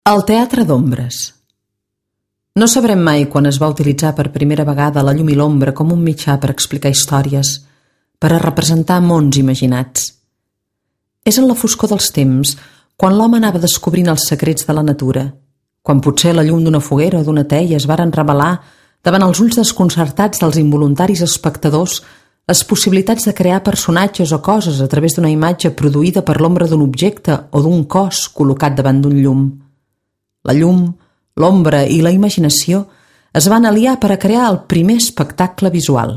El teatre d'ombres. No sabrem mai quan es va utilitzar per primera vegada la llum i l'ombra com un mitjà per explicar històries, per a representar mons imaginats. És en la foscor dels temps, quan l'home anava descobrint els secrets de la natura, quan potser la llum d'una foguera o d'una teia es varen revelar davant els ulls desconcertats dels involuntaris espectadors les possibilitats de crear personatges o coses a través d'una imatge produïda per l'ombra d'un objecte o d'un cos col·locat davant d'un llum. La llum, l'ombra i la imaginació es van aliar per a crear el primer espectacle visual.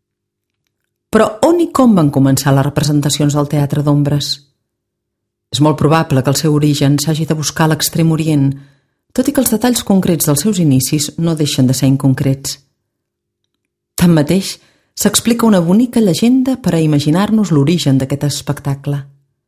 Però on i com van començar les representacions del teatre d'ombres? És molt probable que el seu origen s'hagi de buscar a l'Extrem Orient, tot i que els detalls concrets dels seus inicis no deixen de ser inconcrets. Tanmateix, s'explica una bonica llegenda per a imaginar-nos l'origen d'aquest espectacle.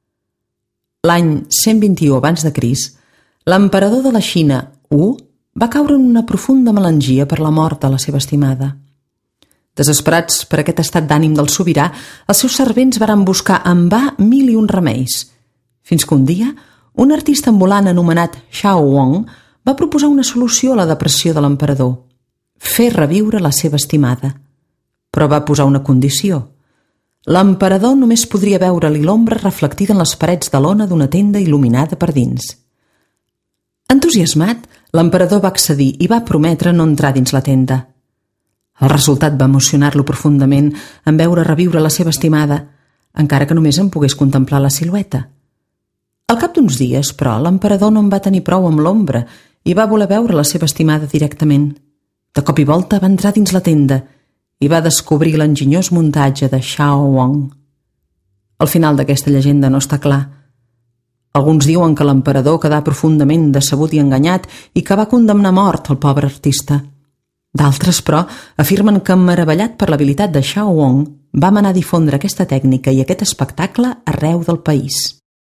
L'any 121 abans de Crist, l'emperador de la Xina, Wu, va caure en una profunda melangia per la mort de la seva estimada. Desesperats per aquest estat d'ànim del sobirà, els seus servents varen buscar en va 1001 remeis, fins que un dia un artista ambulant anomenat Xiao Wang va proposar una solució a la depressió de l'emperador: fer reviure la seva estimada. Però va posar una condició. L'emperador només podria veure-li l'ombra reflectida en les parets de lona d'una tenda il·luminada per dins. Entusiasmat, l'emperador va accedir i va prometre no entrar dins la tenda. El resultat va emocionar-lo profundament en veure reviure la seva estimada, encara que només en pogués contemplar la silueta. Al cap d'uns dies, però, l'emperador no en va tenir prou amb l'ombra i va voler veure la seva estimada directament. De cop i volta va entrar dins la tenda i va descobrir l'enginyós muntatge de Xiao Wang. El final d'aquesta llegenda no està clar. Alguns diuen que l'emperador quedà profundament decebut i enganyat i que va condemnar a mort el pobre artista. D'altres, però, afirmen que, meravellat per l'habilitat de Xiao Wang, va manar a difondre aquesta tècnica i aquest espectacle arreu del país.